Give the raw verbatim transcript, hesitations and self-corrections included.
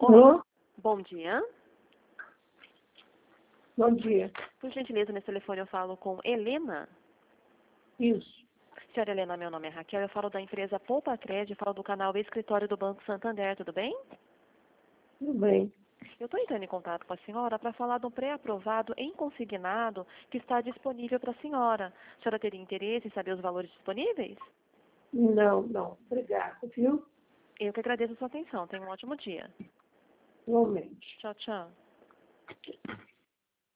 Olá, Alô? bom dia. Bom dia. Por gentileza, nesse telefone eu falo com Helena. Isso. Senhora Helena, meu nome é Raquel, eu falo da empresa Poupa Crédito, falo do canal Escritório do Banco Santander, tudo bem? Tudo bem. Eu estou entrando em contato com a senhora para falar de um pré-aprovado em consignado que está disponível para a senhora. A senhora teria interesse em saber os valores disponíveis? Não, não. Obrigada, viu? Eu que agradeço a sua atenção. Tenha um ótimo dia. Igualmente. Tchau, tchau.